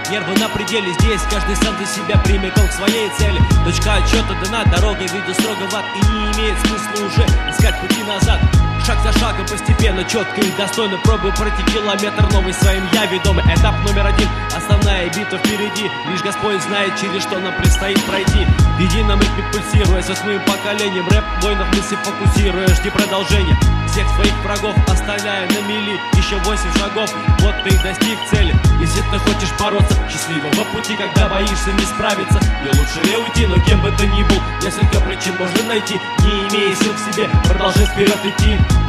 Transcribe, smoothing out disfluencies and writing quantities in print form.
нервы на пределе. Здесь каждый сам для себя прямиком к своей цели. Точка отчета дана, дорога ведет строго в ад, и не имеет смысла уже искать пути назад. Шаг за шагом, постепенно, четко и достойно пробую пройти километр новый своим я ведомый. Этап номер 1, основная битва впереди. Лишь Господь знает, через что нам предстоит пройти. В едином ритме пульсируя со своим поколением, рэп воинов мысли фокусируя, жди продолжения. Всех своих врагов оставляя на мили, еще 8 шагов, вот ты и достиг цели. Если ты хочешь бороться счастливого пути, когда боишься не справиться, и лучше не уйти, но кем бы ты ни был, несколько причин можно найти. Не имея сил в себе, продолжай вперед идти.